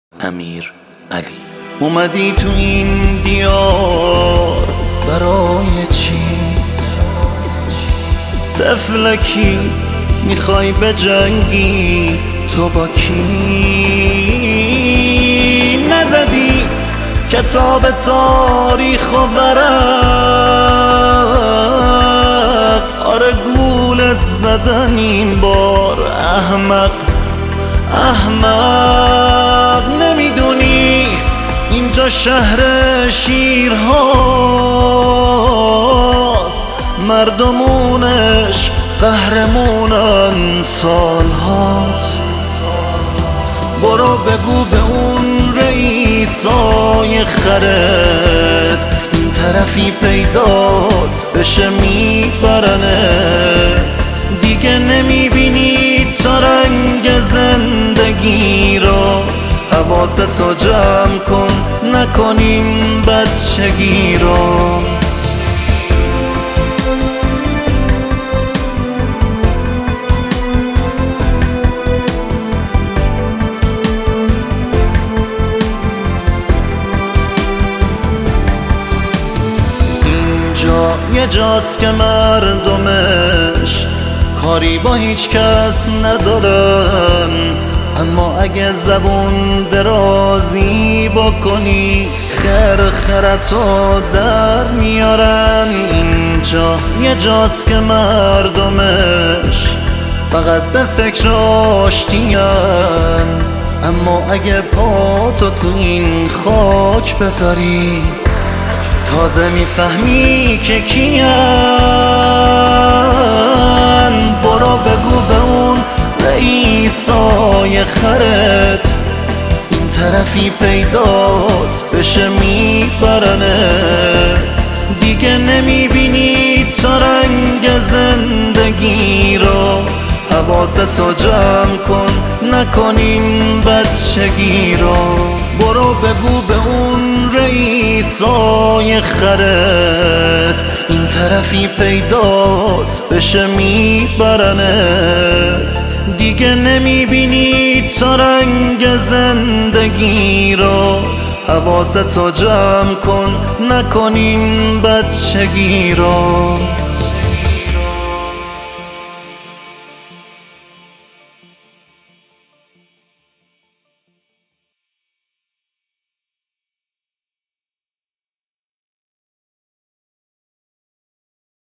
امیر علی. اومدی تو این دیار برای چی؟ طفلکی میخوای بجنگی تو با کی؟ نزدی کتاب تاریخ و ورق، آره گولت زدن این بار احمق. نمیدونی اینجا شهر شیرهاست، مردمونش قهرمونن سالهاست. برو بگو به اون رئیسای خرت این طرفی پیدات بشه میبرنت. دیگه نمیبینی تا رنگ زندگی رو، حواستو جمع کن نکنیم بچگی رو. اینجا یه جاست که مردمش کاری با هیچ کس ندارن، اما اگه زبون درازی بکنی خرخرتو در میارن. اینجا یه جاست که مردمش فقط به فکر آشتین، اما اگه پاتو تو این خاک بذاری تازه میفهمی که کین. برو بگو به اون رئیسای خرت این طرفی پیدات بشه میبرنت. دیگه نمیبینی تا رنگ زندگی رو، حواستو جمع کن نکنیم بچگی رو. برو بگو به اون رئیسای خرت این طرفی پیدات بشه میبرنت. دیگه نمیبینی تا رنگ زندگی رو، حواستو جمع کن نکنیم بچگی رو.